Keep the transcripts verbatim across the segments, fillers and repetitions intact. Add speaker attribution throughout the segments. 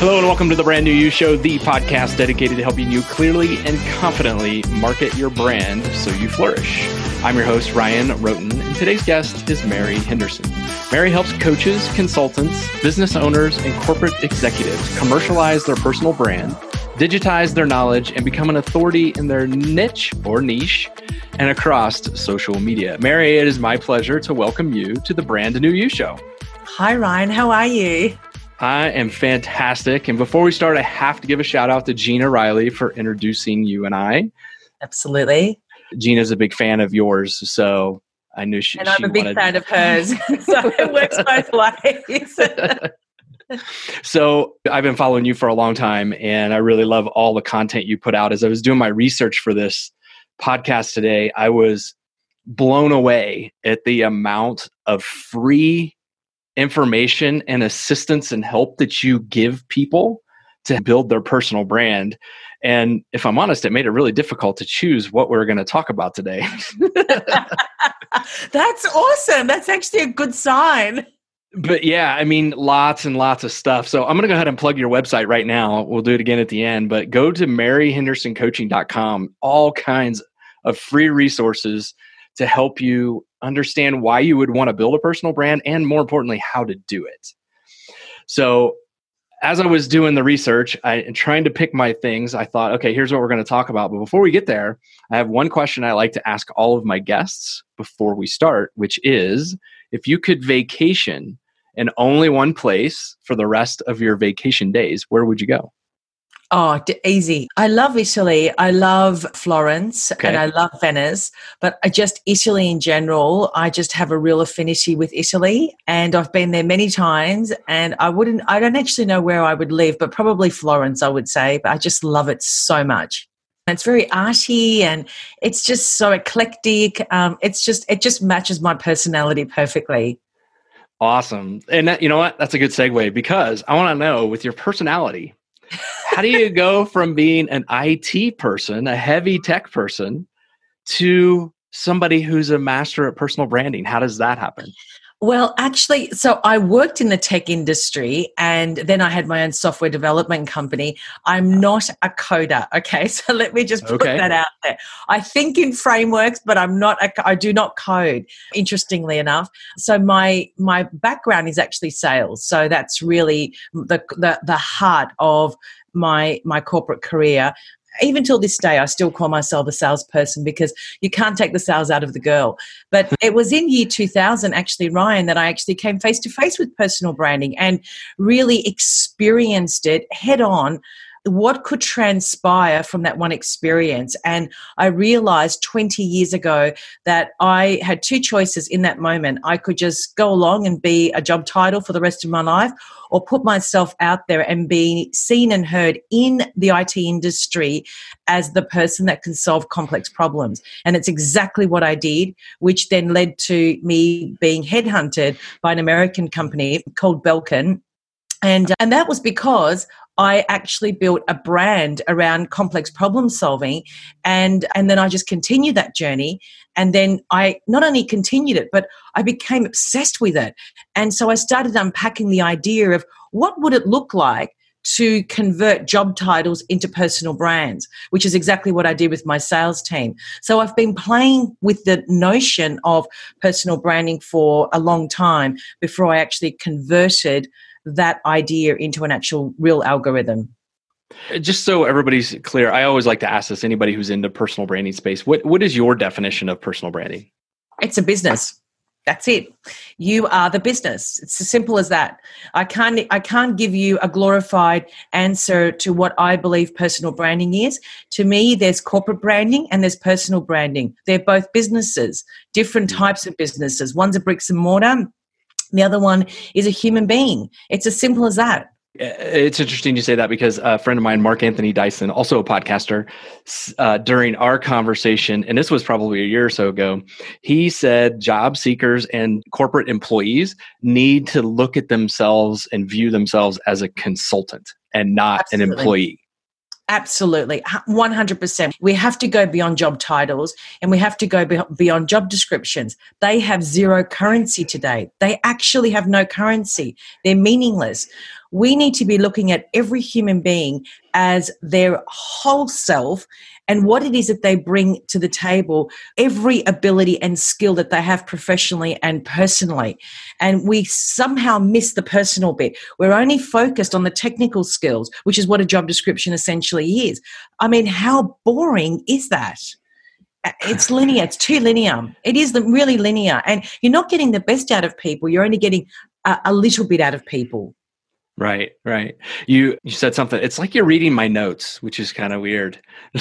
Speaker 1: Hello and welcome to the Brand New You Show, the podcast dedicated to helping you clearly and confidently market your brand so you flourish. I'm your host, Ryan Roten, and today's guest is Mary Henderson. Mary helps coaches, consultants, business owners, and corporate executives commercialize their personal brand, digitize their knowledge, and become an authority in their niche or niche and across social media. Mary, it is my pleasure to welcome you to the Brand New You Show.
Speaker 2: Hi, Ryan. How are you?
Speaker 1: I am fantastic. And before we start, I have to give a shout out to Gina Riley for introducing you and I.
Speaker 2: Absolutely.
Speaker 1: Gina's a big fan of yours, so I knew she.
Speaker 2: And I'm
Speaker 1: she
Speaker 2: a big
Speaker 1: wanted...
Speaker 2: fan of hers, so it works both ways.
Speaker 1: So I've been following you for a long time, and I really love all the content you put out. As I was doing my research for this podcast today, I was blown away at the amount of free information and assistance and help that you give people to build their personal brand. And if I'm honest, it made it really difficult to choose what we're going to talk about today.
Speaker 2: That's awesome. That's actually a good sign.
Speaker 1: But yeah, I mean, lots and lots of stuff. So I'm going to go ahead and plug your website right now. We'll do it again at the end, but go to mary henderson coaching dot com. All kinds of free resources to help you understand why you would want to build a personal brand and, more importantly, how to do it. So as I was doing the research I, and trying to pick my things, I thought, okay, here's what we're going to talk about. But before we get there, I have one question I like to ask all of my guests before we start, which is, if you could vacation in only one place for the rest of your vacation days, where would you go?
Speaker 2: Oh, d- easy. I love Italy. I love Florence
Speaker 1: Okay.
Speaker 2: and I love Venice, but I just Italy in general, I just have a real affinity with Italy, and I've been there many times, and I wouldn't, I don't actually know where I would live, but probably Florence, I would say, but I just love it so much. It's very arty and it's just so eclectic. Um, it's just, it just matches my personality perfectly.
Speaker 1: Awesome. And that, you know what? That's a good segue, because I want to know, with your personality, how do you go from being an I T person, a heavy tech person, to somebody who's a master at personal branding? How does that happen?
Speaker 2: Well, actually, so I worked in the tech industry and then I had my own software development company. I'm not a coder, okay? So let me just put
Speaker 1: Okay.
Speaker 2: that out there. I think in frameworks, but I'm not, a, I do not code, interestingly enough. So my my background is actually sales. So that's really the the, the heart of my my corporate career. Even till this day, I still call myself a salesperson because you can't take the sales out of the girl. But it was in year two thousand, actually, Ryan, that I actually came face to face with personal branding and really experienced it head on, what could transpire from that one experience. And I realized twenty years ago that I had two choices in that moment. I could just go along and be a job title for the rest of my life, or put myself out there and be seen and heard in the I T industry as the person that can solve complex problems. And it's exactly what I did, which then led to me being headhunted by an American company called Belkin. And, and that was because I actually built a brand around complex problem solving, and, and then I just continued that journey. And then I not only continued it, but I became obsessed with it. And so I started unpacking the idea of what would it look like to convert job titles into personal brands, which is exactly what I did with my sales team. So I've been playing with the notion of personal branding for a long time before I actually converted that idea into an actual real algorithm.
Speaker 1: Just so everybody's clear, I always like to ask this, anybody who's into personal branding space, what what is your definition of personal branding?
Speaker 2: It's a business. That's it. You are the business. It's as simple as that. I can't I can't give you a glorified answer to what I believe personal branding is. To me, there's corporate branding and there's personal branding. They're both businesses, different types of businesses. One's a bricks and mortar. The other one is a human being. It's as simple as that.
Speaker 1: It's interesting you say that, because a friend of mine, Mark Anthony Dyson, also a podcaster, uh, during our conversation, and this was probably a year or so ago, he said job seekers and corporate employees need to look at themselves and view themselves as a consultant and not
Speaker 2: Absolutely.
Speaker 1: an employee.
Speaker 2: Absolutely, one hundred percent. We have to go beyond job titles and we have to go beyond job descriptions. They have zero currency today. They actually have no currency. They're meaningless. We need to be looking at every human being as their whole self and what it is that they bring to the table, every ability and skill that they have professionally and personally. And we somehow miss the personal bit. We're only focused on the technical skills, which is what a job description essentially is. I mean, how boring is that? It's linear. It's too linear. It is really linear. And you're not getting the best out of people. You're only getting a, a little bit out of people.
Speaker 1: Right, right. You you said something. It's like you're reading my notes, which is kind of weird.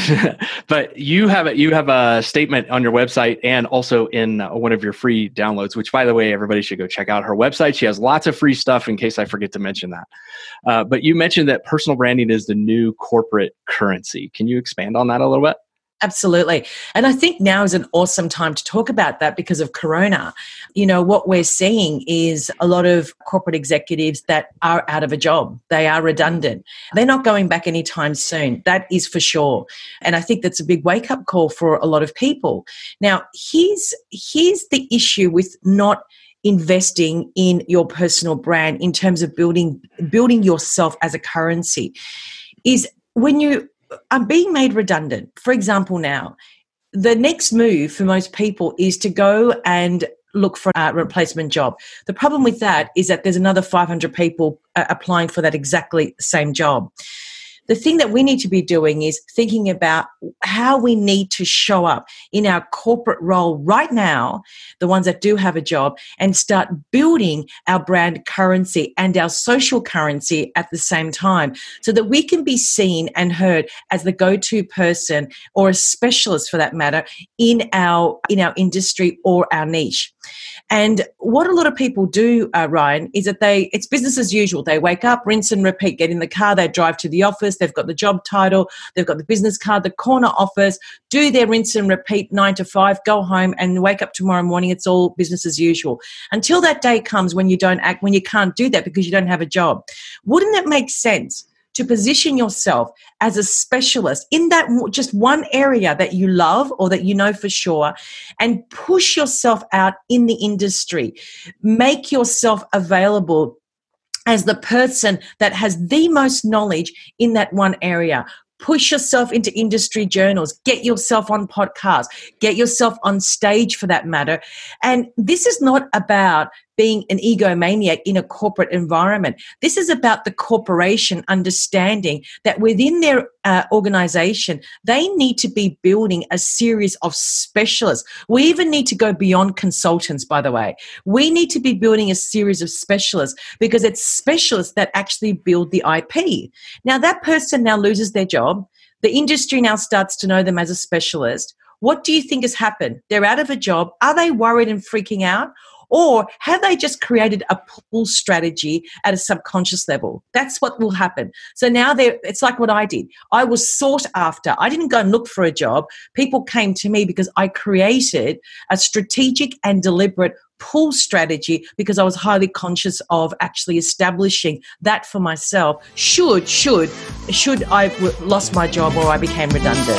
Speaker 1: But you have a, you have a statement on your website and also in one of your free downloads, which, by the way, everybody should go check out her website. She has lots of free stuff in case I forget to mention that. Uh, but you mentioned that personal branding is the new corporate currency. Can you expand on that a little bit?
Speaker 2: Absolutely. And I think now is an awesome time to talk about that because of Corona. You know, what we're seeing is a lot of corporate executives that are out of a job. They are redundant. They're not going back anytime soon. That is for sure. And I think that's a big wake-up call for a lot of people. Now, here's, here's the issue with not investing in your personal brand in terms of building, building yourself as a currency is when you I'm being made redundant. For example, now, the next move for most people is to go and look for a replacement job. The problem with that is that there's another five hundred people uh, applying for that exactly same job. The thing that we need to be doing is thinking about how we need to show up in our corporate role right now, the ones that do have a job, and start building our brand currency and our social currency at the same time so that we can be seen and heard as the go-to person or a specialist for that matter in our, in our industry or our niche. And what a lot of people do, uh, Ryan, is that they, it's business as usual. They wake up, rinse and repeat, get in the car, they drive to the office, they've got the job title, they've got the business card, the corner office, do their rinse and repeat nine to five, go home and wake up tomorrow morning. It's all business as usual until that day comes when you don't act, when you can't do that because you don't have a job. Wouldn't it make sense to position yourself as a specialist in that just one area that you love or that you know for sure and push yourself out in the industry? Make yourself available as the person that has the most knowledge in that one area. Push yourself into industry journals, get yourself on podcasts, get yourself on stage for that matter. And this is not about being an egomaniac in a corporate environment. This is about the corporation understanding that within their uh, organization, they need to be building a series of specialists. We even need to go beyond consultants, by the way. We need to be building a series of specialists because it's specialists that actually build the I P. Now, that person now loses their job. The industry now starts to know them as a specialist. What do you think has happened? They're out of a job. Are they worried and freaking out? Or have they just created a pull strategy at a subconscious level? That's what will happen. So now they're, it's like what I did. I was sought after. I didn't go and look for a job. People came to me because I created a strategic and deliberate pull strategy because I was highly conscious of actually establishing that for myself. Should, should, should I w- lost my job or I became redundant.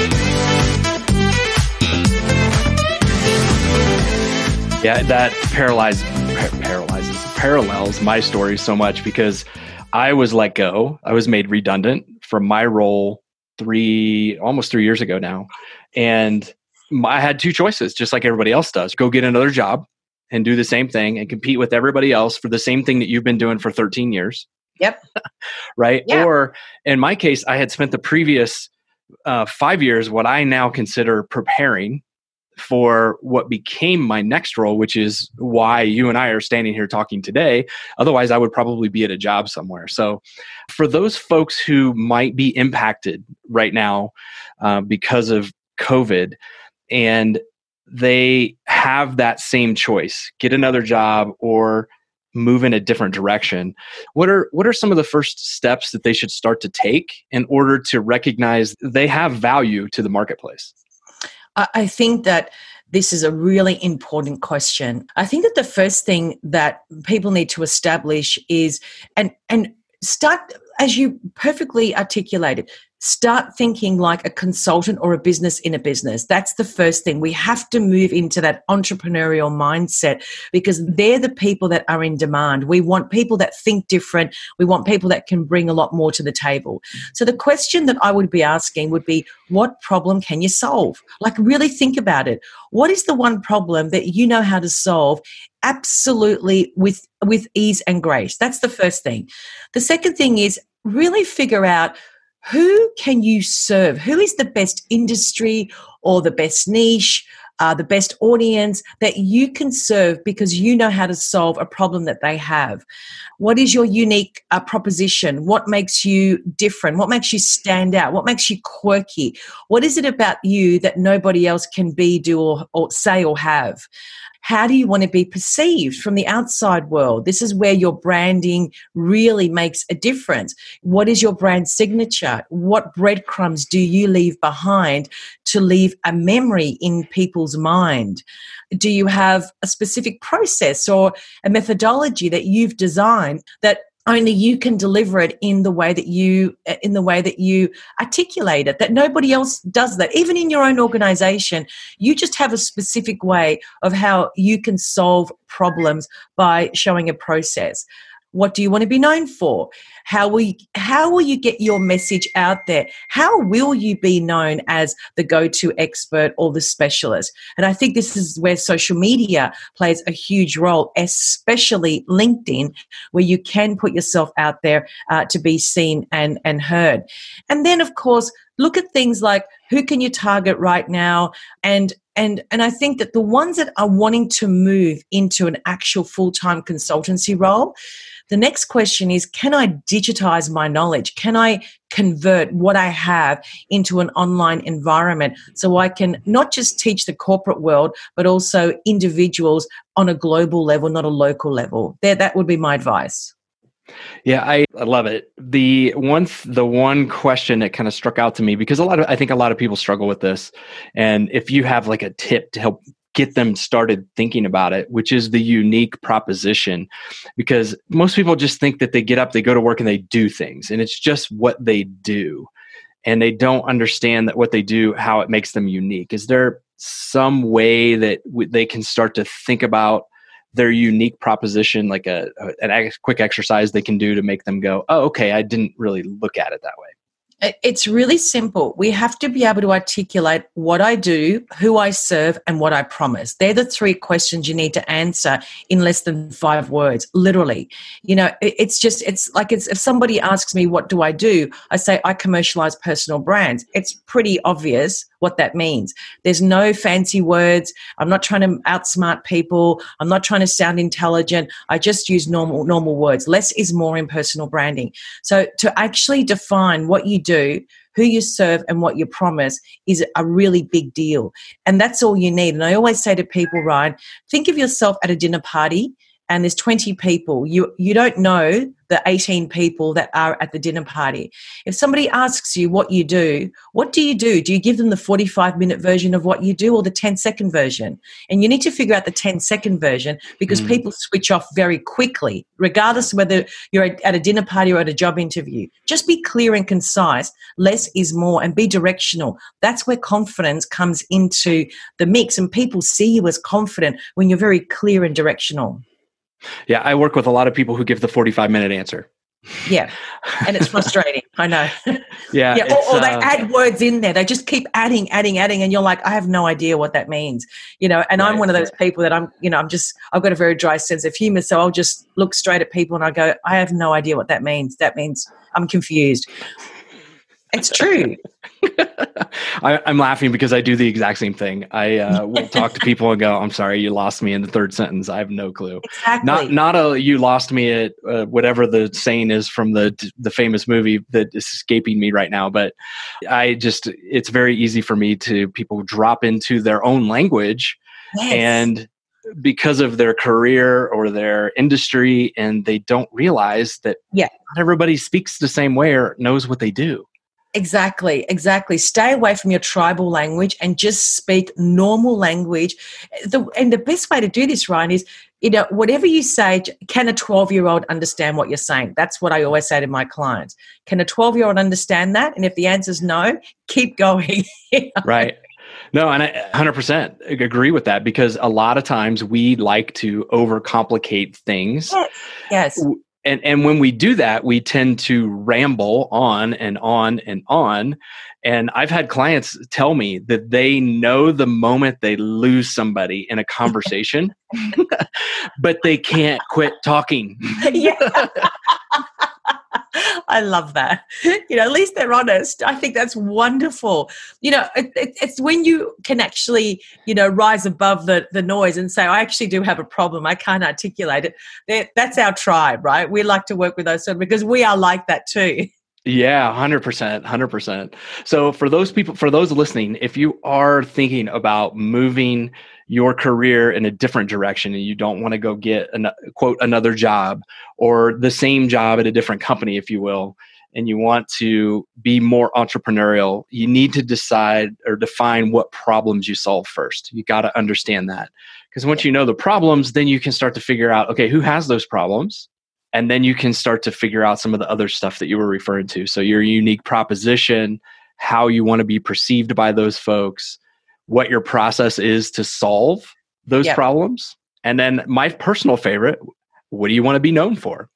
Speaker 1: Yeah, that paralyzes, par- paralyzes, parallels my story so much because I was let go. I was made redundant from my role three, almost three years ago now. And I had two choices, just like everybody else does. Go get another job and do the same thing and compete with everybody else for the same thing that you've been doing for thirteen years.
Speaker 2: Yep.
Speaker 1: Right?
Speaker 2: Yeah.
Speaker 1: Or in my case, I had spent the previous uh, five years, what I now consider preparing for what became my next role, which is why you and I are standing here talking today. Otherwise, I would probably be at a job somewhere. So for those folks who might be impacted right now uh, because of COVID, and they have that same choice, get another job or move in a different direction, what are what are some of the first steps that they should start to take in order to recognize they have value to the marketplace?
Speaker 2: I think that this is a really important question. I think that the first thing that people need to establish is, and, and start, as you perfectly articulated, start thinking like a consultant or a business in a business. That's the first thing. We have to move into that entrepreneurial mindset because they're the people that are in demand. We want people that think different. We want people that can bring a lot more to the table. So the question that I would be asking would be, what problem can you solve? Like, really think about it. What is the one problem that you know how to solve absolutely with, with ease and grace? That's the first thing. The second thing is really figure out, who can you serve? Who is the best industry or the best niche, uh, the best audience that you can serve because you know how to solve a problem that they have? What is your unique uh, proposition? What makes you different? What makes you stand out? What makes you quirky? What is it about you that nobody else can be, do, or, or say or have? How do you want to be perceived from the outside world? This is where your branding really makes a difference. What is your brand signature? What breadcrumbs do you leave behind to leave a memory in people's mind? Do you have a specific process or a methodology that you've designed that only you can deliver it in the way that you in the way that you articulate it, that nobody else does that? Even in your own organization, you just have a specific way of how you can solve problems by showing a process. What do you want to be known for? How will you, how will you get your message out there? How will you be known as the go-to expert or the specialist? And I think this is where social media plays a huge role, especially LinkedIn, where you can put yourself out there uh, to be seen and, and heard. And then, of course, look at things like, who can you target right now? And And and I think that the ones that are wanting to move into an actual full-time consultancy role, the next question is, can I digitize my knowledge? Can I convert what I have into an online environment so I can not just teach the corporate world, but also individuals on a global level, not a local level? There, that would be my advice.
Speaker 1: Yeah, I, I love it. The one the one question that kind of struck out to me, because a lot of I think a lot of people struggle with this, and if you have like a tip to help get them started thinking about it, which is the unique proposition, because most people just think that they get up, they go to work, and they do things, and it's just what they do, and they don't understand that what they do, how it makes them unique. Is there some way that w- they can start to think about their unique proposition, like a, a an ex- quick exercise they can do to make them go, oh, okay, I didn't really look at it that way?
Speaker 2: It's really simple. We have to be able to articulate what I do, who I serve, and what I promise. They're the three questions you need to answer in less than five words, literally. You know, it's just, it's like it's, if somebody asks me, what do I do? I say, I commercialize personal brands. It's pretty obvious what that means. There's no fancy words. I'm not trying to outsmart people. I'm not trying to sound intelligent. I just use normal, normal words. Less is more in personal branding. So to actually define what you do, who you serve, and what you promise is a really big deal. And that's all you need. And I always say to people, Ryan, think of yourself at a dinner party and there's twenty people. You you don't know the eighteen people that are at the dinner party. If somebody asks you what you do, what do you do? Do you give them the forty-five minute version of what you do or the ten second version? And you need to figure out the ten second version because mm. people switch off very quickly, regardless of whether you're at a dinner party or at a job interview. Just be clear and concise. Less is more, and be directional. That's where confidence comes into the mix, and people see you as confident when you're very clear and directional.
Speaker 1: Yeah, I work with a lot of people who give the forty-five minute answer.
Speaker 2: Yeah, and it's frustrating. I know.
Speaker 1: Yeah,
Speaker 2: yeah. Or, or they uh, add words in there. They just keep adding, adding, adding, and you're like, I have no idea what that means. You know, and right, I'm one of those right. people that I'm, you know, I'm just, I've got a very dry sense of humor, so I'll just look straight at people and I go, I have no idea what that means. That means I'm confused. It's true.
Speaker 1: I, I'm laughing because I do the exact same thing. I uh, will talk to people and go, I'm sorry, you lost me in the third sentence. I have no clue.
Speaker 2: Exactly.
Speaker 1: Not not a you lost me at uh, whatever the saying is from the the famous movie that is escaping me right now. But I just, it's very easy for me to, people drop into their own language yes. and because of their career or their industry, and they don't realize that
Speaker 2: yeah.
Speaker 1: not everybody speaks the same way or knows what they do.
Speaker 2: Exactly, exactly. Stay away from your tribal language and just speak normal language. The, and the best way to do this, Ryan, is, you know, whatever you say, can a twelve-year-old understand what you're saying? That's what I always say to my clients. Can a twelve-year-old understand that? And if the answer is no, keep going.
Speaker 1: Right. No, and I one hundred percent agree with that, because a lot of times we like to overcomplicate things.
Speaker 2: Yes. Yes.
Speaker 1: And and when we do that, we tend to ramble on and on and on. And I've had clients tell me that they know the moment they lose somebody in a conversation, but they can't quit talking.
Speaker 2: Yeah. I love that. You know, at least they're honest. I think that's wonderful. You know, it, it, it's when you can actually, you know, rise above the, the noise and say, I actually do have a problem. I can't articulate it. They're, that's our tribe, right? We like to work with those sort of, because we are like that too.
Speaker 1: Yeah, one hundred percent, one hundred percent. So for those people, for those listening, if you are thinking about moving your career in a different direction and you don't want to go get an, quote, another job or the same job at a different company, if you will, and you want to be more entrepreneurial, you need to decide or define what problems you solve first. You got to understand that, because once you know the problems, then you can start to figure out, okay, who has those problems? And then you can start to figure out some of the other stuff that you were referring to. So your unique proposition, how you want to be perceived by those folks, what your process is to solve those
Speaker 2: Yep.
Speaker 1: problems. And then my personal favorite, what do you want to be known for?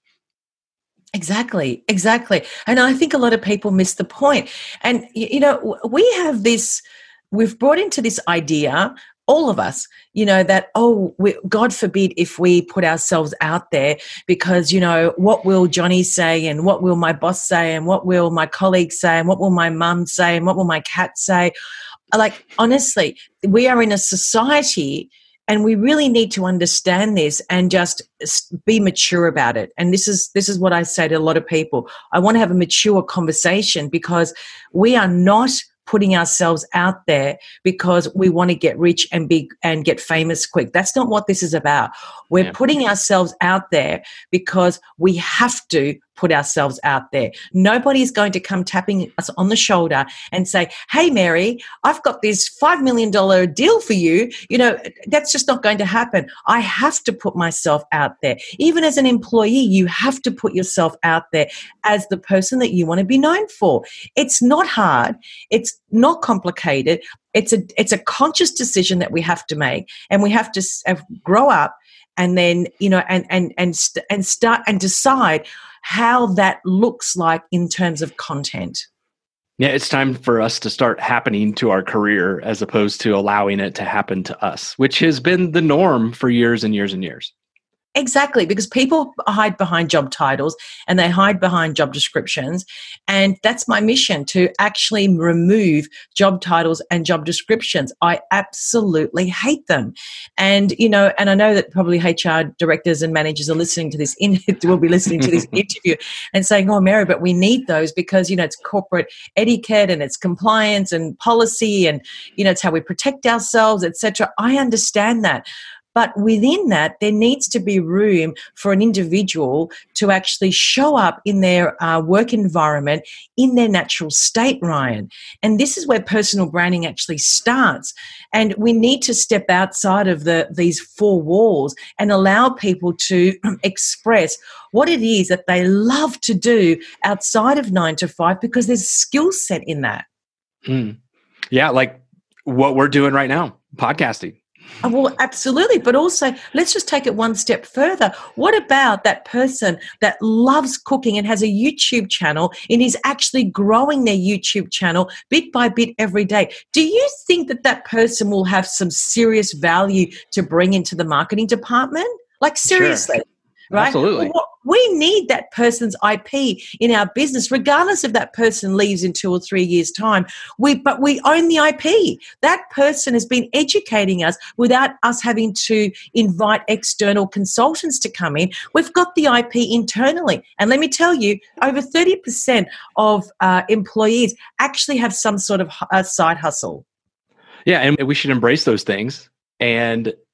Speaker 2: Exactly, exactly. And I think a lot of people miss the point. And, you know, we have this, we've brought into this idea, all of us, you know, that, oh, we, God forbid if we put ourselves out there, because, you know, what will Johnny say, and what will my boss say, and what will my colleagues say, and what will my mum say, and what will my cat say? Like, honestly, we are in a society, and we really need to understand this and just be mature about it. And this is this is what I say to a lot of people. I want to have a mature conversation, because we are not putting ourselves out there because we want to get rich and big and get famous quick. That's not what this is about. We're
Speaker 1: Yeah.
Speaker 2: putting ourselves out there because we have to put ourselves out there. Nobody's going to come tapping us on the shoulder and say, hey, Mary, I've got this five million dollars deal for you. You know, that's just not going to happen. I have to put myself out there. Even as an employee, you have to put yourself out there as the person that you want to be known for. It's not hard. It's not complicated. It's a, it's a conscious decision that we have to make, and we have to uh, grow up and then, you know, and, and, and, st- and start and decide how that looks like in terms of content.
Speaker 1: Yeah, it's time for us to start happening to our career as opposed to allowing it to happen to us, which has been the norm for years and years and years.
Speaker 2: Exactly, because people hide behind job titles and they hide behind job descriptions. And that's my mission, to actually remove job titles and job descriptions. I absolutely hate them. And, you know, and I know that probably H R directors and managers are listening to this, in, will be listening to this interview and saying, oh, Mary, but we need those because, you know, it's corporate etiquette and it's compliance and policy and, you know, it's how we protect ourselves, et cetera. I understand that. But within that, there needs to be room for an individual to actually show up in their uh, work environment in their natural state, Ryan. And this is where personal branding actually starts. And we need to step outside of the these four walls and allow people to express what it is that they love to do outside of nine to five, because there's a skill set in that.
Speaker 1: Mm. Yeah, like what we're doing right now, podcasting.
Speaker 2: Oh, well, absolutely. But also, let's just take it one step further. What about that person that loves cooking and has a YouTube channel and is actually growing their YouTube channel bit by bit every day? Do you think that that person will have some serious value to bring into the marketing department? Like, seriously.
Speaker 1: Sure.
Speaker 2: Right?
Speaker 1: Absolutely.
Speaker 2: Well, we need that person's I P in our business, regardless if that person leaves in two or three years' time. We, but we own the I P. That person has been educating us without us having to invite external consultants to come in. We've got the I P internally. And let me tell you, over thirty percent of uh, employees actually have some sort of uh, side hustle.
Speaker 1: Yeah, and we should embrace those things. And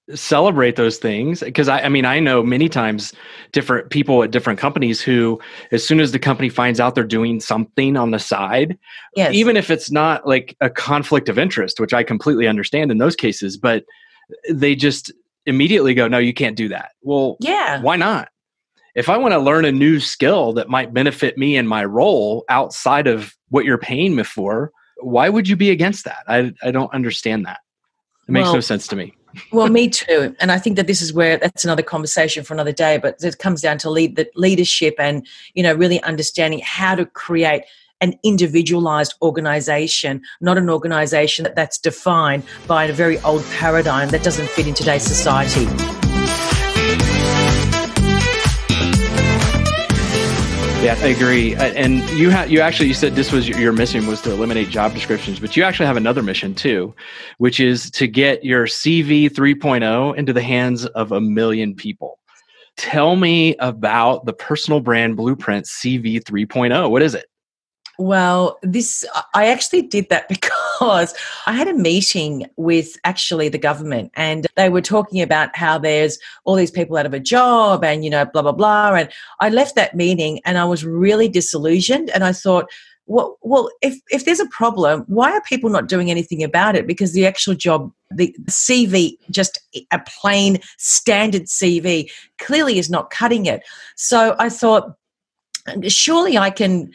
Speaker 1: celebrate those things. Because I, I mean, I know many times different people at different companies who, as soon as the company finds out they're doing something on the side,
Speaker 2: Yes.
Speaker 1: even if it's not like a conflict of interest, which I completely understand in those cases, but they just immediately go, no, you can't do that. Well,
Speaker 2: Yeah.
Speaker 1: why not? If I want to learn a new skill that might benefit me in my role outside of what you're paying me for, why would you be against that? I, I don't understand that. It makes
Speaker 2: Well,
Speaker 1: no sense to me.
Speaker 2: Well, me too. And I think that this is where that's another conversation for another day, but it comes down to lead the leadership and, you know, really understanding how to create an individualized organization, not an organization that, that's defined by a very old paradigm that doesn't fit in today's society.
Speaker 1: Yeah, I agree. And you ha- you actually, you said this was your, your mission was to eliminate job descriptions, but you actually have another mission too, which is to get your C V three point oh into the hands of a million people. Tell me about the Personal Brand Blueprint C V three point oh. What is it?
Speaker 2: Well, this, I actually did that because I had a meeting with actually the government, and they were talking about how there's all these people out of a job and, you know, blah, blah, blah. And I left that meeting and I was really disillusioned. And I thought, well, well, if, if there's a problem, why are people not doing anything about it? Because the actual job, the C V, just a plain standard C V, clearly is not cutting it. So I thought, surely I can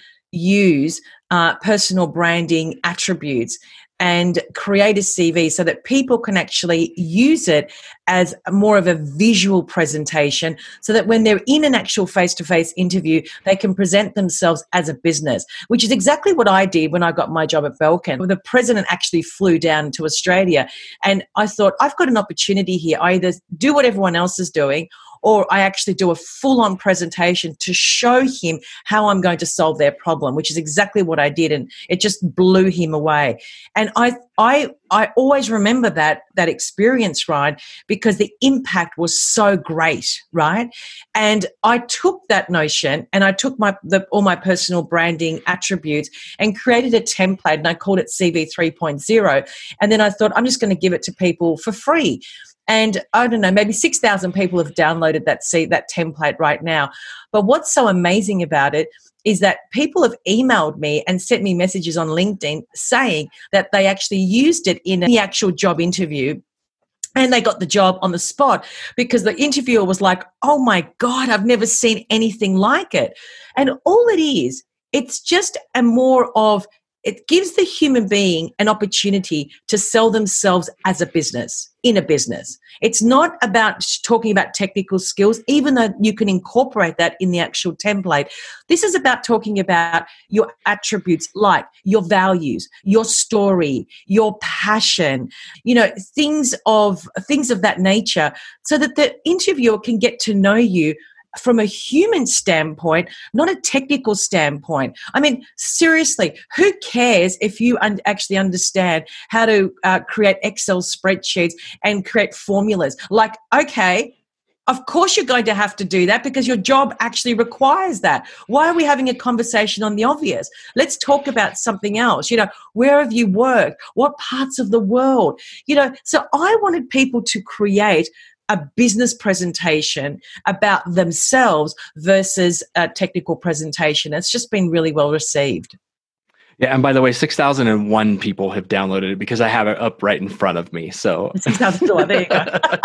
Speaker 2: use uh, personal branding attributes and create a C V so that people can actually use it as more of a visual presentation, so that when they're in an actual face-to-face interview, they can present themselves as a business, which is exactly what I did when I got my job at Belkin. The president actually flew down to Australia, and I thought, I've got an opportunity here. I either do what everyone else is doing, or I actually do a full-on presentation to show him how I'm going to solve their problem, which is exactly what I did, and it just blew him away. And I I, I always remember that, that experience, Ryan, because the impact was so great, right? And I took that notion and I took my the, all my personal branding attributes and created a template, and I called it C V three point oh. And then I thought, I'm just going to give it to people for free. And I don't know, maybe six thousand people have downloaded that see that template right now. But what's so amazing about it is that people have emailed me and sent me messages on LinkedIn saying that they actually used it in the actual job interview, and they got the job on the spot because the interviewer was like, oh my God, I've never seen anything like it. And all it is, it's just a more of, it gives the human being an opportunity to sell themselves as a business, in a business. It's not about talking about technical skills, even though you can incorporate that in the actual template. This is about talking about your attributes, like your values, your story, your passion, you know, things of things of that nature, so that the interviewer can get to know you from a human standpoint, not a technical standpoint. I mean, seriously, who cares if you un- actually understand how to uh, create Excel spreadsheets and create formulas? Like, okay, of course you're going to have to do that because your job actually requires that. Why are we having a conversation on the obvious? Let's talk about something else. You know, where have you worked? What parts of the world? You know, so I wanted people to create a business presentation about themselves versus a technical presentation. It's just been really well received.
Speaker 1: Yeah, and by the way, six thousand one people have downloaded it because I have it up right in front of me. So
Speaker 2: six thousand one, there you go.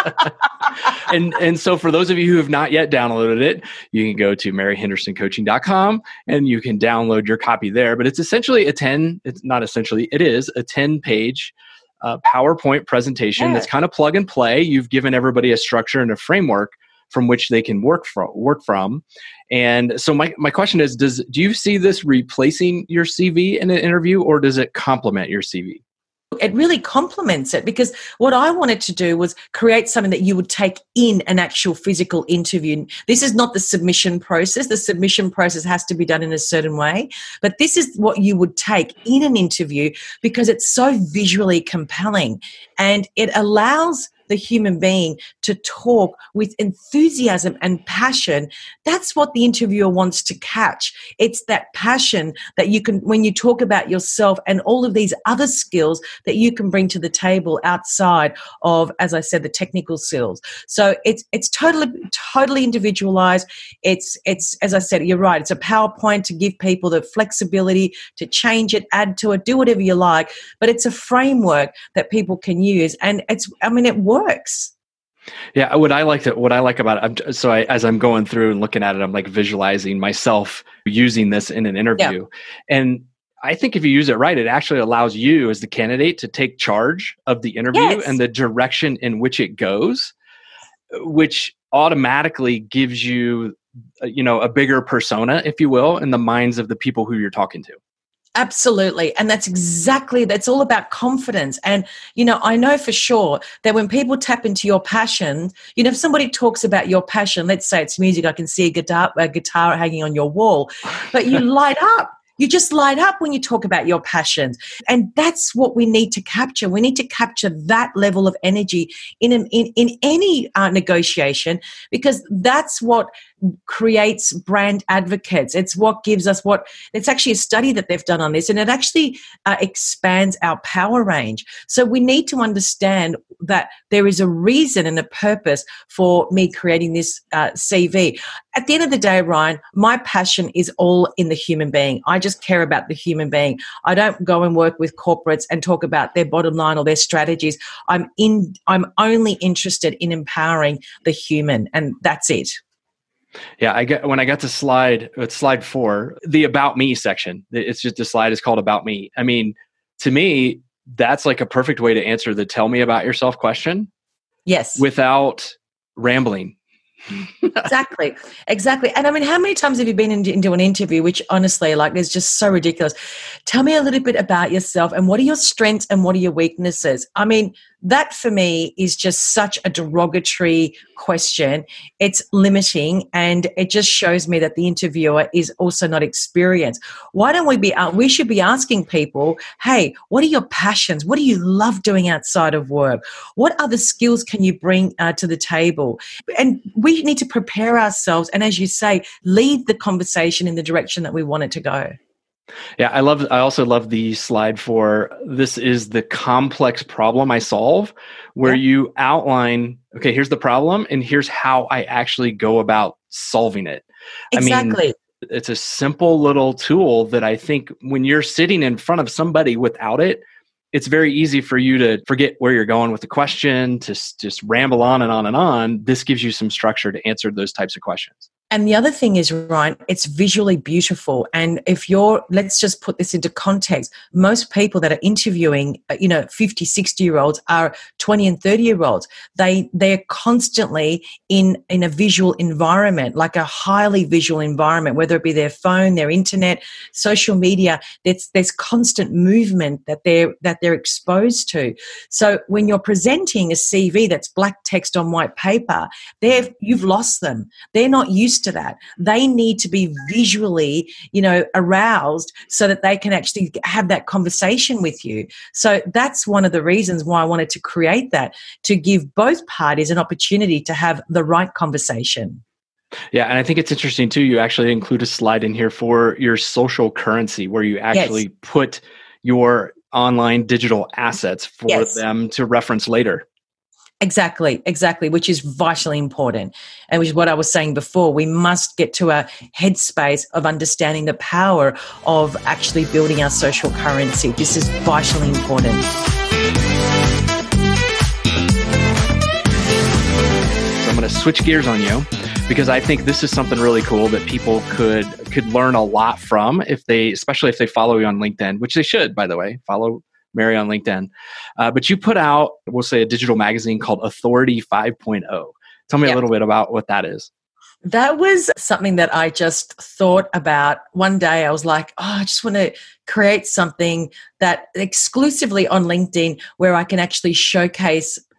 Speaker 1: and and so for those of you who have not yet downloaded it, you can go to mary henderson coaching dot com and you can download your copy there. But it's essentially a ten, it's not essentially, it is a ten-page uh, PowerPoint presentation
Speaker 2: yeah.
Speaker 1: that's kind of plug and play. You've given everybody a structure and a framework from which they can work from. Work from. And so my, my question is, does do you see this replacing your C V in an interview, or does it complement your C V?
Speaker 2: It really complements it, because what I wanted to do was create something that you would take in an actual physical interview. This is not the submission process. The submission process has to be done in a certain way, but this is what you would take in an interview because it's so visually compelling, and it allows the human being to talk with enthusiasm and passion, that's what the interviewer wants to catch. It's that passion that you can, when you talk about yourself and all of these other skills that you can bring to the table outside of, as I said, the technical skills. So it's it's totally totally individualized. It's it's as I said, you're right. It's a PowerPoint to give people the flexibility to change it, add to it, do whatever you like. But it's a framework that people can use, and it's I mean it works.
Speaker 1: Yeah, what I like to, what I like about it, I'm, so I, as I'm going through and looking at it, I'm like visualizing myself using this in an interview, yeah. And I think if you use it right, it actually allows you as the candidate to take charge of the interview yes. and the direction in which it goes, which automatically gives you, you know, a bigger persona, if you will, in the minds of the people who you're talking to.
Speaker 2: Absolutely. And that's exactly, that's all about confidence. And, you know, I know for sure that when people tap into your passion, you know, if somebody talks about your passion, let's say it's music, I can see a guitar, a guitar hanging on your wall, but you light up. You just light up when you talk about your passions. And that's what we need to capture. We need to capture that level of energy in, an, in, in any uh, negotiation, because that's what creates brand advocates. It's what gives us what, it's actually a study that they've done on this, and it actually uh, expands our power range. So we need to understand that there is a reason and a purpose for me creating this uh, C V. At the end of the day, Ryan, my passion is all in the human being. I just care about the human being. I don't go and work with corporates and talk about their bottom line or their strategies. I'm in, I'm only interested in empowering the human, and that's it.
Speaker 1: Yeah, I get when I got to slide, it's slide four, the about me section. It's just, the slide is called about me. I mean, to me, that's like a perfect way to answer the tell me about yourself question.
Speaker 2: Yes.
Speaker 1: Without rambling.
Speaker 2: Exactly. Exactly. And I mean, how many times have you been in, into an interview, which honestly, like, is just so ridiculous? Tell me a little bit about yourself, and what are your strengths and what are your weaknesses? I mean, that for me is just such a derogatory question. It's limiting, and it just shows me that the interviewer is also not experienced. Why don't we be, uh, we should be asking people, hey, what are your passions? What do you love doing outside of work? What other skills can you bring uh, to the table? And we need to prepare ourselves, and as you say, lead the conversation in the direction that we want it to go.
Speaker 1: Yeah, I love. I also love the slide for this is the complex problem I solve, where yeah. you outline, okay, here's the problem and here's how I actually go about solving it.
Speaker 2: Exactly.
Speaker 1: I mean, it's a simple little tool that I think when you're sitting in front of somebody without it, it's very easy for you to forget where you're going with the question, to just ramble on and on and on. This gives you some structure to answer those types of questions.
Speaker 2: And the other thing is, Ryan, it's visually beautiful. And if you're, let's just put this into context, most people that are interviewing, you know, fifty, sixty year olds are twenty and thirty year olds. They, they're constantly in, in a visual environment, like a highly visual environment, whether it be their phone, their internet, social media. There's, there's constant movement that they're, that they're exposed to. So when you're presenting a C V that's black text on white paper, they've, you've lost them. They're not used to that. They need to be visually, you know, aroused so that they can actually have that conversation with you. So that's one of the reasons why I wanted to create that, to give both parties an opportunity to have the right conversation.
Speaker 1: Yeah, and I think it's interesting too, you actually include a slide in here for your social currency, where you actually yes. put your online digital assets for yes. them to reference later.
Speaker 2: Exactly, exactly, which is vitally important. And which is what I was saying before. We must get to a headspace of understanding the power of actually building our social currency. This is vitally important.
Speaker 1: So I'm going to switch gears on you, because I think this is something really cool that people could could learn a lot from, if they, especially if they follow you on LinkedIn, which they should, by the way. Follow Mary on LinkedIn. Uh, but you put out, we'll say, a digital magazine called Authority five point oh. Tell me yep. a little bit about what that is.
Speaker 2: That was something that I just thought about one day. I was like, oh, I just want to create something that exclusively on LinkedIn, where I can actually showcase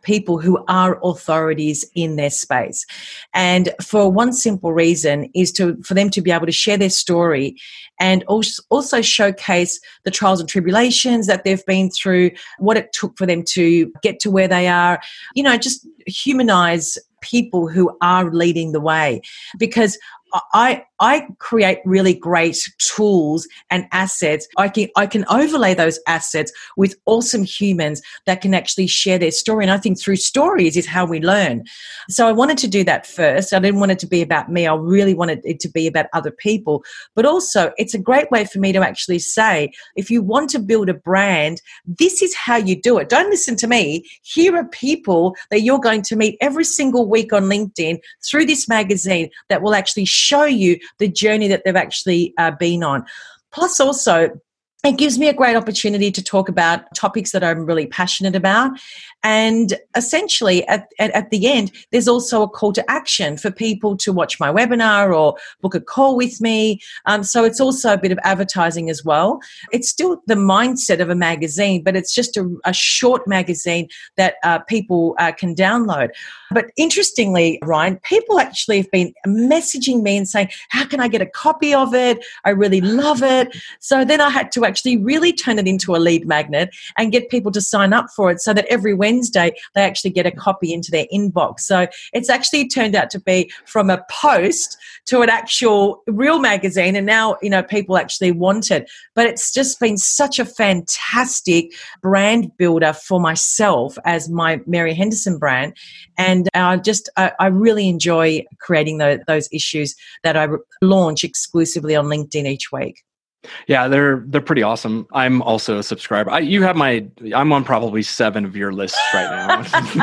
Speaker 2: people who are authorities in their space. And for one simple reason is to for them to be able to share their story and also showcase the trials and tribulations that they've been through, what it took for them to get to where they are, you know, just humanize people who are leading the way. Because I I create really great tools and assets. I can I can overlay those assets with awesome humans that can actually share their story. And I think through stories is how we learn. So I wanted to do that first. I didn't want it to be about me. I really wanted it to be about other people. But also, it's a great way for me to actually say, if you want to build a brand, this is how you do it. Don't listen to me. Here are people that you're going to meet every single week on LinkedIn through this magazine that will actually show you the journey that they've actually uh, been on. Plus also, it gives me a great opportunity to talk about topics that I'm really passionate about. And essentially, at, at, at the end, there's also a call to action for people to watch my webinar or book a call with me. Um, so it's also a bit of advertising as well. It's still the mindset of a magazine, but it's just a, a short magazine that uh, people uh, can download. But interestingly, Ryan, people actually have been messaging me and saying, how can I get a copy of it? I really love it. So then I had to actually really turn it into a lead magnet and get people to sign up for it so that every Wednesday they actually get a copy into their inbox. So it's actually turned out to be from a post to an actual real magazine, and now, you know, people actually want it. But it's just been such a fantastic brand builder for myself as my Mary Henderson brand. And I just, I, I really enjoy creating the, those issues that I re- launch exclusively on LinkedIn each week.
Speaker 1: Yeah, they're they're pretty awesome. I'm also a subscriber. I, you have my, I'm on probably seven of your lists right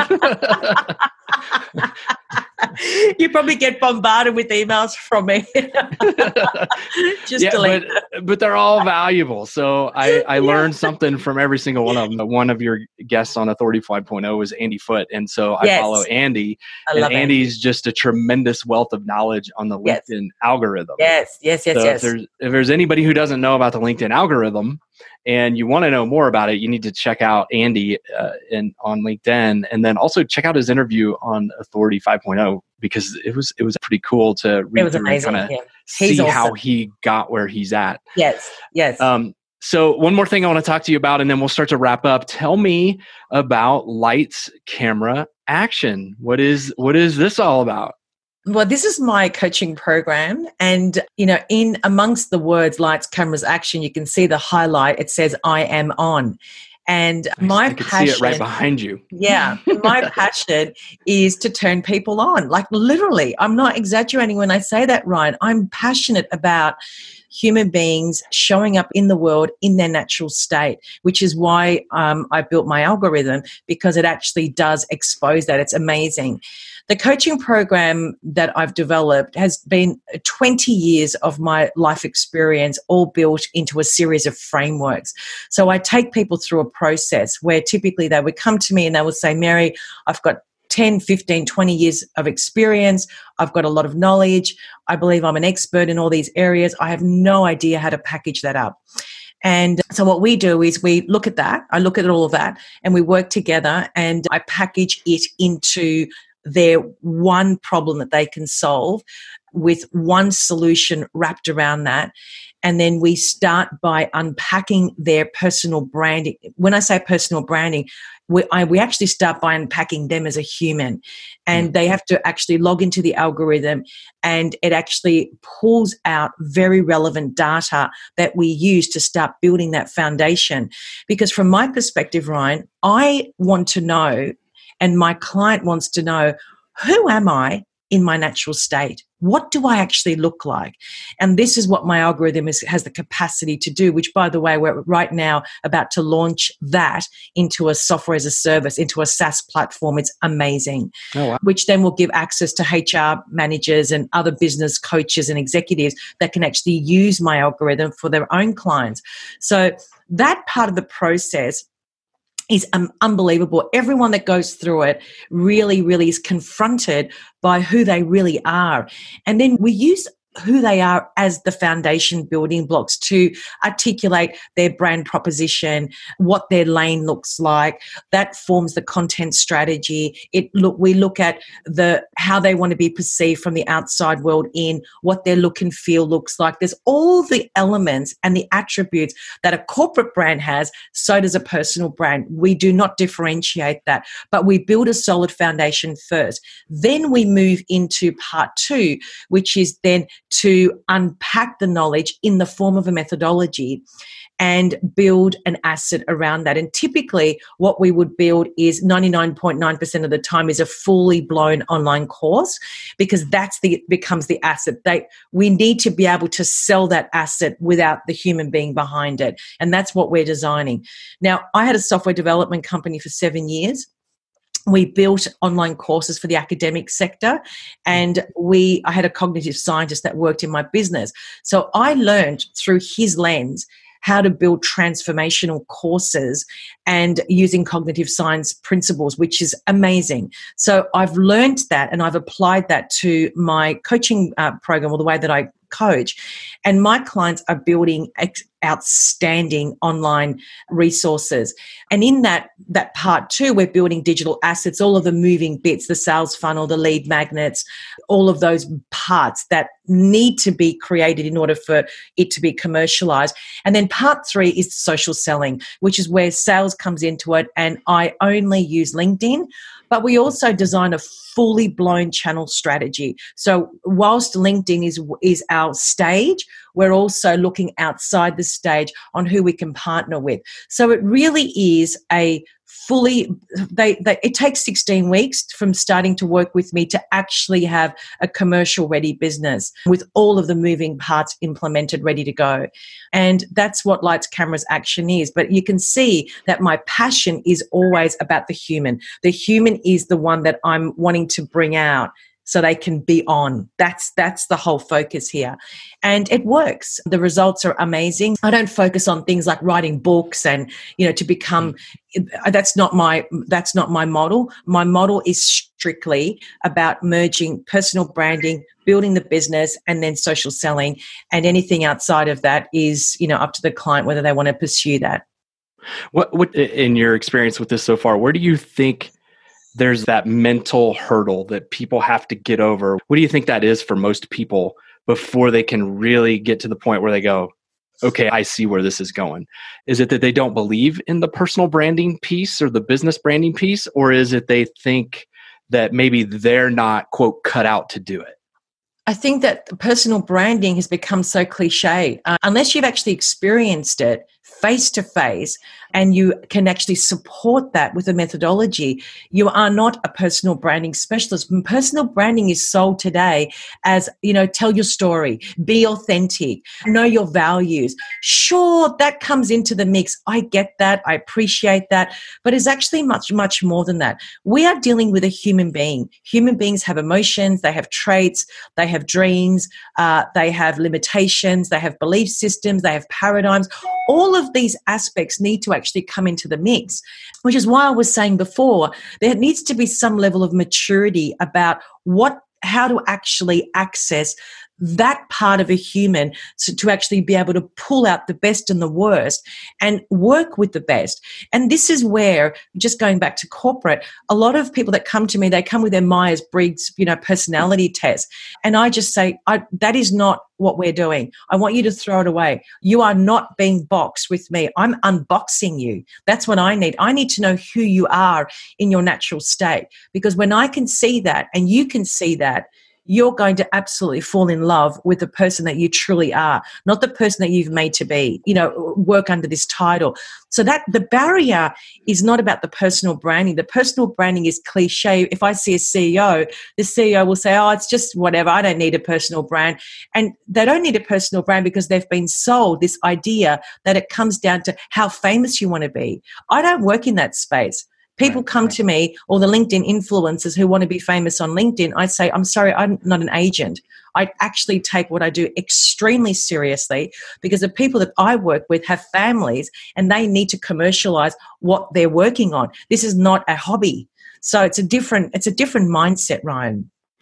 Speaker 1: now.
Speaker 2: You probably get bombarded with emails from me. Just
Speaker 1: yeah,
Speaker 2: delete.
Speaker 1: But, but they're all valuable. So I, I yeah. learned something from every single one of them. One of your guests on Authority five point oh is Andy Foote. And so I yes. follow Andy.
Speaker 2: I
Speaker 1: and
Speaker 2: love
Speaker 1: Andy's
Speaker 2: Andy.
Speaker 1: just a tremendous wealth of knowledge on the
Speaker 2: yes.
Speaker 1: LinkedIn algorithm.
Speaker 2: Yes, yes, yes,
Speaker 1: so
Speaker 2: yes.
Speaker 1: If there's, if there's anybody who doesn't know about the LinkedIn algorithm, and you want to know more about it, you need to check out Andy uh, in, on LinkedIn, and then also check out his interview on Authority five point oh, because it was it was pretty cool to read
Speaker 2: it was
Speaker 1: through
Speaker 2: amazing.
Speaker 1: and kind of
Speaker 2: yeah.
Speaker 1: see
Speaker 2: awesome.
Speaker 1: how he got where he's at.
Speaker 2: Yes, yes.
Speaker 1: Um, so one more thing I want to talk to you about, and then we'll start to wrap up. Tell me about Lights, Camera, Action. What is what is this all about?
Speaker 2: Well, this is my coaching program. And, you know, in amongst the words, lights, cameras, action, you can see the highlight. It says, I am on. And
Speaker 1: nice.
Speaker 2: my
Speaker 1: I can
Speaker 2: passion,
Speaker 1: see it right behind you.
Speaker 2: Yeah. My passion is to turn people on. Like literally, I'm not exaggerating when I say that, Ryan. I'm passionate about human beings showing up in the world in their natural state, which is why um, I built my algorithm, because it actually does expose that. It's amazing. The coaching program that I've developed has been twenty years of my life experience, all built into a series of frameworks. So I take people through a process where typically they would come to me and they would say, Mary, I've got ten, fifteen, twenty years of experience. I've got a lot of knowledge. I believe I'm an expert in all these areas. I have no idea how to package that up. And so what we do is we look at that. I look at all of that and we work together, and I package it into their one problem that they can solve with one solution wrapped around that. And then we start by unpacking their personal branding. When I say personal branding, we, I, we actually start by unpacking them as a human. And they have to actually log into the algorithm, and it actually pulls out very relevant data that we use to start building that foundation. Because from my perspective, Ryan, I want to know, and my client wants to know, who am I in my natural state? What do I actually look like? And this is what my algorithm is, has the capacity to do, which, by the way, we're right now about to launch that into a software as a service, into a SaaS platform. It's amazing. Oh, wow. Which then will give access to H R managers and other business coaches and executives that can actually use my algorithm for their own clients. So that part of the process is um, unbelievable. Everyone that goes through it really, really is confronted by who they really are. And then we use who they are as the foundation building blocks to articulate their brand proposition, what their lane looks like. That forms the content strategy. It look we look at the how they want to be perceived from the outside world in, what their look and feel looks like. There's all the elements and the attributes that a corporate brand has, so does a personal brand. We do not differentiate that, but we build a solid foundation first. Then we move into part two, which is then to unpack the knowledge in the form of a methodology and build an asset around that. And typically what we would build is ninety-nine point nine percent of the time is a fully blown online course, because that's the becomes the asset. They, we need to be able to sell that asset without the human being behind it. And that's what we're designing. Now, I had a software development company for seven years. We built online courses for the academic sector, and we I had a cognitive scientist that worked in my business. So I learned through his lens how to build transformational courses and using cognitive science principles, which is amazing. So I've learned that, and I've applied that to my coaching uh, program, or the way that I coach. And my clients are building ex- outstanding online resources. And in that, that part two, we're building digital assets, all of the moving bits, the sales funnel, the lead magnets, all of those parts that need to be created in order for it to be commercialized. And then part three is social selling, which is where sales comes into it. And I only use LinkedIn, but we also design a fully blown channel strategy. So whilst LinkedIn is, is our stage, we're also looking outside the stage on who we can partner with. So it really is a fully, they, they it takes sixteen weeks from starting to work with me to actually have a commercial ready business with all of the moving parts implemented, ready to go. And that's what Lights, Cameras, Action is. But you can see that my passion is always about the human. The human is the one that I'm wanting to bring out so they can be on. That's that's the whole focus here. And it works. The results are amazing. I don't focus on things like writing books and, you know, to become, that's not my that's not my model. My model is strictly about merging personal branding, building the business, and then social selling. And anything outside of that is, you know, up to the client whether they want to pursue that.
Speaker 1: What what in your experience with this so far, where do you think there's that mental hurdle that people have to get over? What do you think that is for most people before they can really get to the point where they go, okay, I see where this is going? Is it that they don't believe in the personal branding piece or the business branding piece? Or is it they think that maybe they're not, quote, cut out to do it?
Speaker 2: I think that personal branding has become so cliche. Uh, unless you've actually experienced it face to face and you can actually support that with a methodology, you are not a personal branding specialist. And personal branding is sold today as, you know, tell your story, be authentic, know your values. Sure, that comes into the mix. I get that. I appreciate that. But it's actually much, much more than that. We are dealing with a human being. Human beings have emotions. They have traits. They have dreams. Uh, they have limitations. They have belief systems. They have paradigms. All of these aspects need to actually come into the mix, which is why I was saying before, there needs to be some level of maturity about what, how to actually access that part of a human to, to actually be able to pull out the best and the worst and work with the best. And this is where, just going back to corporate, a lot of people that come to me, they come with their Myers-Briggs, you know, personality test. And I just say, I, that is not what we're doing. I want you to throw it away. You are not being boxed with me. I'm unboxing you. That's what I need. I need to know who you are in your natural state. Because when I can see that and you can see that, you're going to absolutely fall in love with the person that you truly are, not the person that you've made to be, you know, work under this title. So that the barrier is not about the personal branding. The personal branding is cliche. If I see a C E O, the C E O will say, oh, it's just whatever. I don't need a personal brand. And they don't need a personal brand because they've been sold this idea that it comes down to how famous you want to be. I don't work in that space. People right, come right. to me, or the LinkedIn influencers who want to be famous on LinkedIn. I say, I'm sorry, I'm not an agent. I actually take what I do extremely seriously because the people that I work with have families and they need to commercialize what they're working on. This is not a hobby. So it's a different, it's a different mindset, Ryan.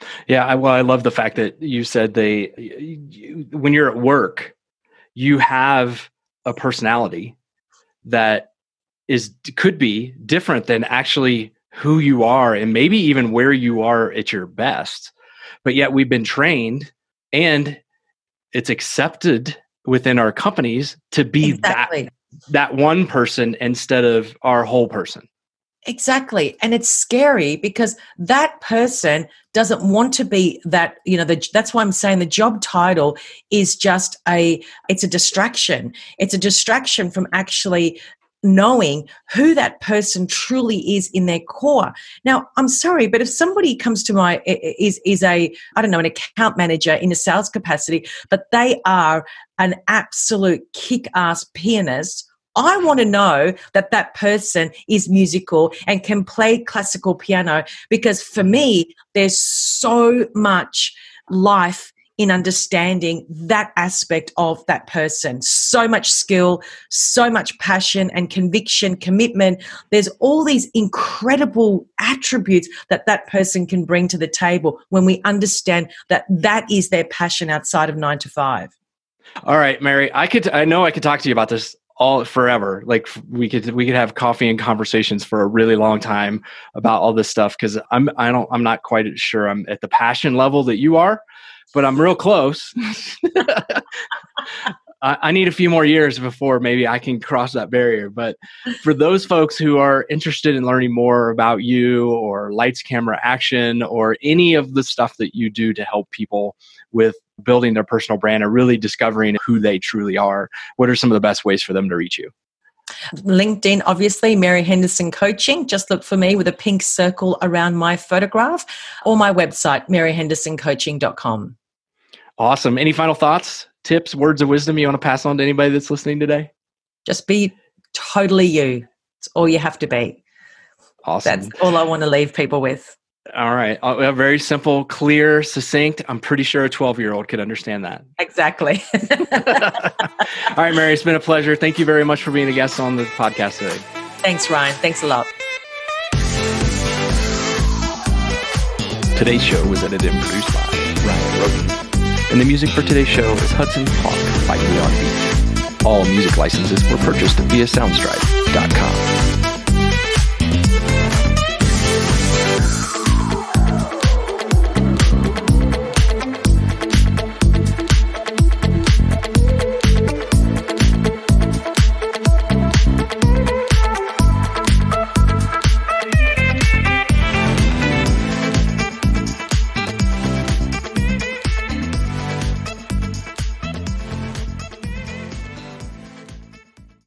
Speaker 1: Yeah, I, well, I love the fact that you said they, you, when you're at work, you have a personality that is could be different than actually who you are, and maybe even where you are at your best. But yet we've been trained, and it's accepted within our companies to be exactly. that that one person instead of our whole person.
Speaker 2: Exactly. And it's scary because that person doesn't want to be that, you know, the, that's why I'm saying the job title is just a, it's a distraction. It's a distraction from actually knowing who that person truly is in their core. Now, I'm sorry, but if somebody comes to my, is, is a, I don't know, an account manager in a sales capacity, but they are an absolute kick-ass pianist, I want to know that that person is musical and can play classical piano, because for me, there's so much life in understanding that aspect of that person. So much skill, so much passion and conviction, commitment. There's all these incredible attributes that that person can bring to the table when we understand that that is their passion outside of nine to five.
Speaker 1: All right, Mary, I could, I know I could talk to you about this all forever. Like we could, we could have coffee and conversations for a really long time about all this stuff. Cause I'm, I don't, I'm not quite sure I'm at the passion level that you are, but I'm real close. I, I need a few more years before maybe I can cross that barrier. But for those folks who are interested in learning more about you or Lights, Camera, Action, or any of the stuff that you do to help people with building their personal brand or really discovering who they truly are, what are some of the best ways for them to reach you?
Speaker 2: LinkedIn, obviously, Mary Henderson Coaching. Just look for me with a pink circle around my photograph, or my website, mary henderson coaching dot com.
Speaker 1: Awesome. Any final thoughts, tips, words of wisdom you want to pass on to anybody that's listening today?
Speaker 2: Just be totally you. It's all you have to be.
Speaker 1: Awesome.
Speaker 2: That's all I want to leave people with.
Speaker 1: All right. Uh, very simple, clear, succinct. I'm pretty sure a twelve-year-old could understand that.
Speaker 2: Exactly.
Speaker 1: All right, Mary, it's been a pleasure. Thank you very much for being a guest on the podcast today.
Speaker 2: Thanks, Ryan. Thanks a lot.
Speaker 1: Today's show was edited and produced by Ryan Roden. And the music for today's show is Hudson Hawk by Leon Beach. All music licenses were purchased via soundstripe dot com.